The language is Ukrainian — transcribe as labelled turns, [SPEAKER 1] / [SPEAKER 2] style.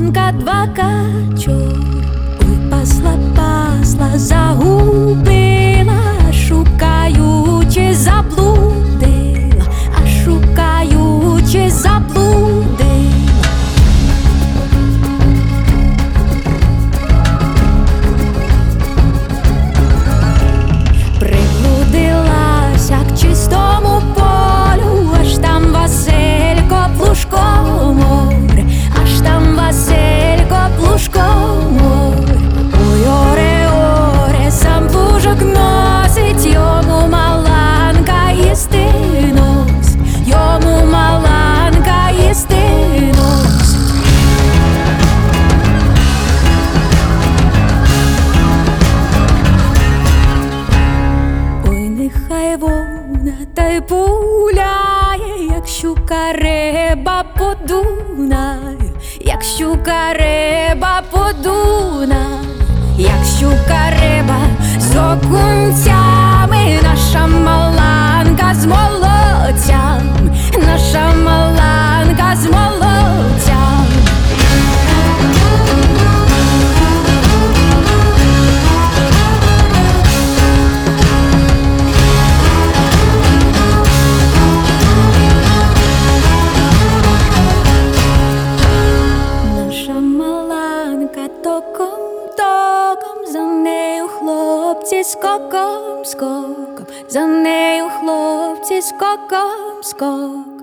[SPEAKER 1] маланка, два качок. Ой, пасла, пасла, загубила, шукаючи, заблудила, а шукаючи, заблудила. Приблудилася к чистому полю, аж там Василько Плужко море, аж там Василько Плужко море. Ой, оре, оре, сам плужок носить, йому маланка їсти носить, йому маланка їсти носить. Ой, нехай вона та й пуляє, як щука риба по Дунаю, як щука риба по Дунаю, як щука риба з окунцями, наша маланка з молодцям, наша маланка з молодцям. Наша маланка током-током, за нею хлопці скоком-скоком, за нею хлопці скоком-скоком.